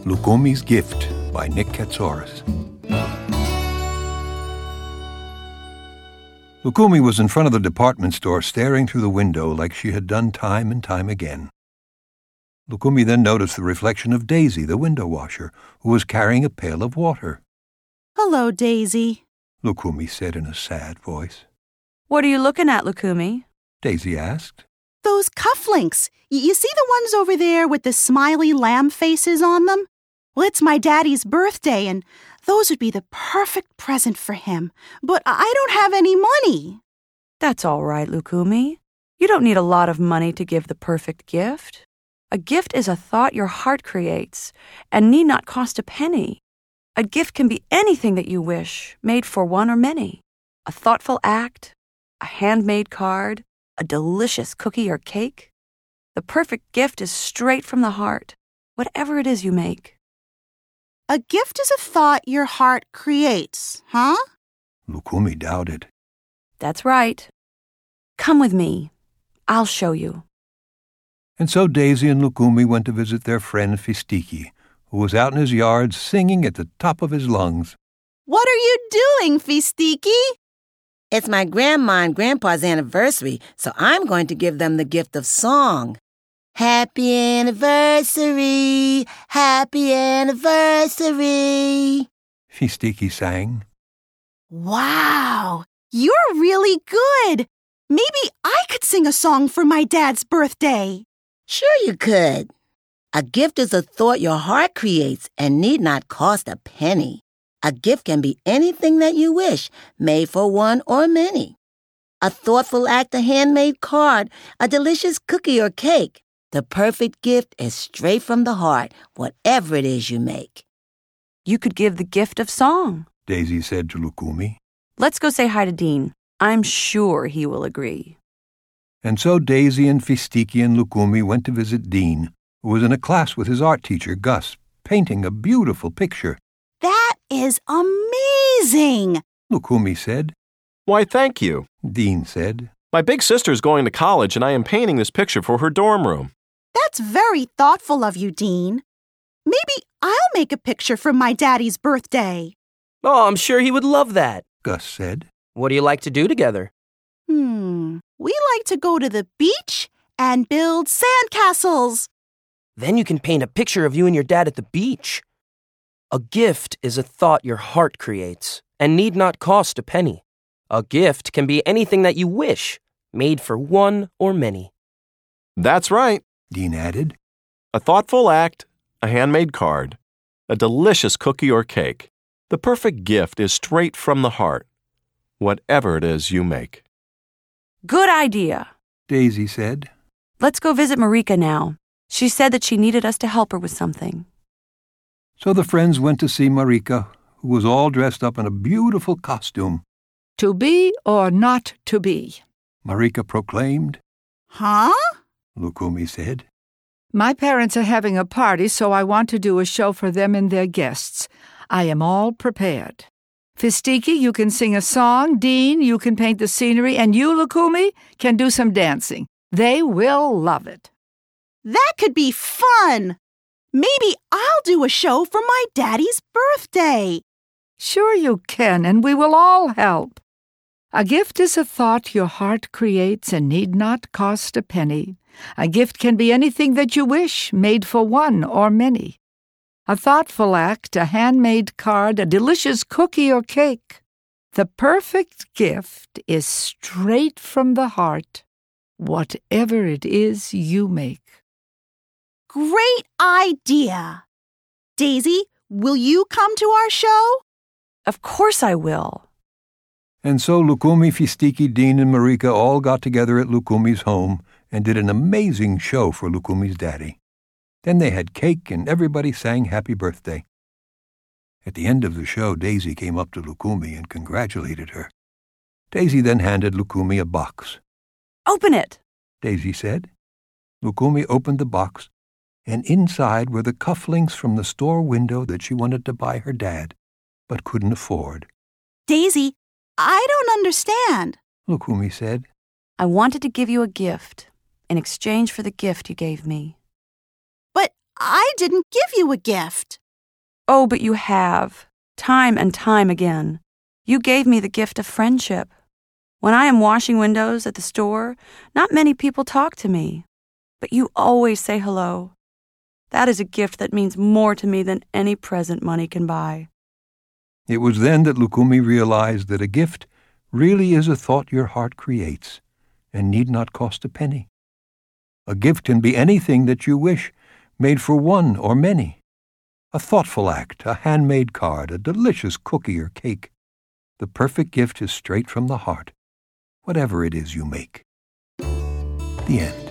Lukumi's Gift by Nick Katsouris. Lukumi was in front of the department store staring through the window like she had done time and time again. Lukumi then noticed the reflection of Daisy, the window washer, who was carrying a pail of water. "Hello, Daisy," Lukumi said in a sad voice. "What are you looking at, Lukumi?" Daisy asked. "Those cufflinks. You see the ones over there with the smiley lamb faces on them? Well, it's my daddy's birthday, and those would be the perfect present for him. But I don't have any money." "That's all right, Lukumi. You don't need a lot of money to give the perfect gift. A gift is a thought your heart creates and need not cost a penny. A gift can be anything that you wish, made for one or many. A thoughtful act, a handmade card, a delicious cookie or cake. The perfect gift is straight from the heart, whatever it is you make." A gift is a thought your heart creates, huh? Lukumi doubted. "That's right. Come with me. I'll show you." And so Daisy and Lukumi went to visit their friend Fistiki, who was out in his yard singing at the top of his lungs. "What are you doing, Fistiki?" "It's my grandma and grandpa's anniversary, so I'm going to give them the gift of song. Happy anniversary, happy anniversary," Fistiki sang. Wow, you're really good. Maybe I could sing a song for my dad's birthday. "Sure you could. A gift is a thought your heart creates and need not cost a penny. A gift can be anything that you wish, made for one or many. A thoughtful act, a handmade card, a delicious cookie or cake. The perfect gift is straight from the heart, whatever it is you make." "You could give the gift of song," Daisy said to Lukumi. "Let's go say hi to Dean. I'm sure he will agree." And so Daisy and Fistiki and Lukumi went to visit Dean, who was in a class with his art teacher, Gus, painting a beautiful picture. "That is amazing," Lukumi said. "Why, thank you," Dean said. "My big sister's going to college, and I am painting this picture for her dorm room." "That's very thoughtful of you, Dean. Maybe I'll make a picture for my daddy's birthday." "Oh, I'm sure he would love that." Gus said. "What do you like to do together?" We like to go to the beach and build sandcastles." "Then you can paint a picture of you and your dad at the beach. A gift is a thought your heart creates and need not cost a penny. A gift can be anything that you wish, made for one or many." "That's right," Dean added. "A thoughtful act, a handmade card, a delicious cookie or cake. The perfect gift is straight from the heart, whatever it is you make." "Good idea," Daisy said. "Let's go visit Marika now. She said that she needed us to help her with something." So the friends went to see Marika, who was all dressed up in a beautiful costume. To be or not to be? Marika proclaimed. "Huh?" Lukumi said. My parents are having a party, so I want to do a show for them and their guests. I am all prepared. Fistiki, you can sing a song. Dean, you can paint the scenery. And you, Lukumi, can do some dancing. They will love it." "That could be fun. Maybe I'll do a show for my daddy's birthday." Sure you can, and we will all help. A gift is a thought your heart creates and need not cost a penny. A gift can be anything that you wish, made for one or many. A thoughtful act, a handmade card, a delicious cookie or cake. The perfect gift is straight from the heart, whatever it is you make. Great idea. Daisy, will you come to our show? "Of course I will." And so Lukumi, Fistiki, Dean, and Marika all got together at Lukumi's home and did an amazing show for Lukumi's daddy. Then they had cake and everybody sang happy birthday. At the end of the show, Daisy came up to Lukumi and congratulated her. Daisy then handed Lukumi a box. "Open it," Daisy said. Lukumi opened the box, and inside were the cufflinks from the store window that she wanted to buy her dad, but couldn't afford. Daisy, I don't understand, Lukumi said. "I wanted to give you a gift in exchange for the gift you gave me." "But I didn't give you a gift. Oh, but you have, time and time again. You gave me the gift of friendship. When I am washing windows at the store, not many people talk to me, but you always say hello. That is a gift that means more to me than any present money can buy. It was then that Lukumi realized that a gift really is a thought your heart creates and need not cost a penny. A gift can be anything that you wish, made for one or many. A thoughtful act, a handmade card, a delicious cookie or cake. The perfect gift is straight from the heart, whatever it is you make. The end.